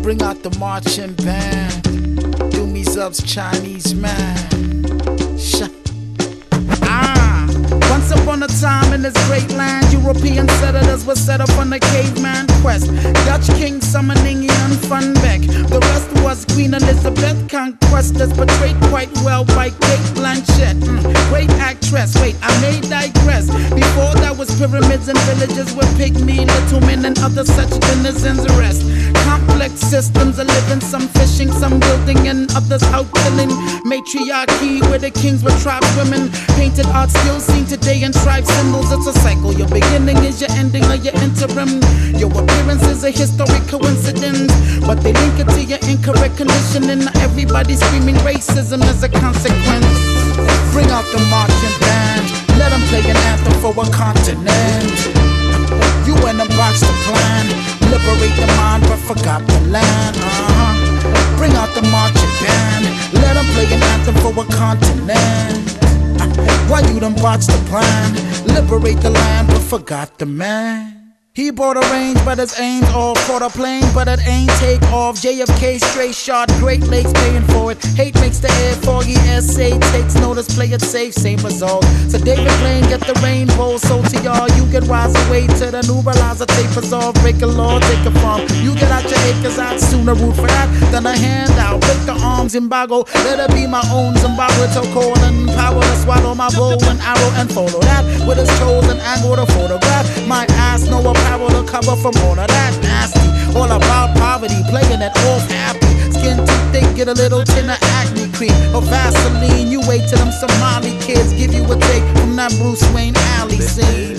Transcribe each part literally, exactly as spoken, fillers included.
Bring out the marching band. Do me subs Chinese man. Sh ah. Once upon a time in this great land, European settlers were set up on the caveman quest. Dutch king summoning Jan van Beck. The rest was Queen Elizabeth, conquestors portrayed quite well by Kate Blanchett. Mm, great actress. Wait, I may digress. Before that was pyramids and villages with pygmy little men and other such denizens rest. Complex systems of living, some fishing, some building, and others out killing. Matriarchy where the kings were tribeswomen. Painted art still seen today in tribe symbols. It's a cycle. Your beginning is your ending or your interim. Your appearance is a historic coincidence, but they link it to your incorrect conditioning. Now everybody screaming racism as a consequence. Bring out the marching band. Let them play an anthem for a continent. You in the box to plan. Liberate the mind but forgot the land. Uh-huh. Bring out the marching band. Let them play an anthem for a continent. Why you done botched the plan? Liberate the land but forgot the man. He bought a range, but his aims all caught a plane, but it ain't take off. J F K straight shot, Great Lakes paying for it. Hate makes the air foggy, S A takes notice, play it safe, same result. So David Blaine get the rainbow, so to y'all, you get wise away to the new realizer, tapers off, break a law, take a farm. You get out your acres, I'd sooner root for that than a handout. Break the arms, embargo, let it be my own Zimbabwe to cold and power to swallow my bow and arrow and follow that with his chosen angle to photograph. My ass know a power to cover from all of that nasty. All about poverty, playing it off happy. Skin too thick, get a little tin of acne cream or Vaseline. You wait till them Somali kids give you a take from that Bruce Wayne alley scene.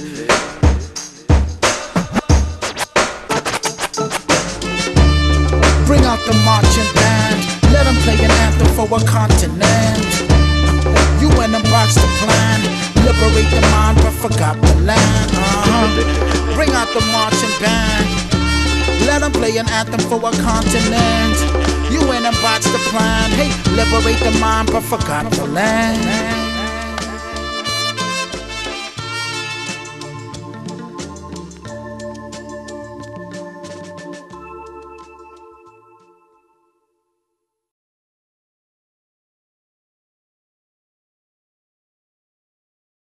Bring out the marching band. Let them play an anthem for a continent. You in the box to plan. Liberate the mind but forgot the land. Uh-huh. Bring out the marching band. Let them play an anthem for a continent. You in a box to plan. Hey, liberate the mind but forgot the land.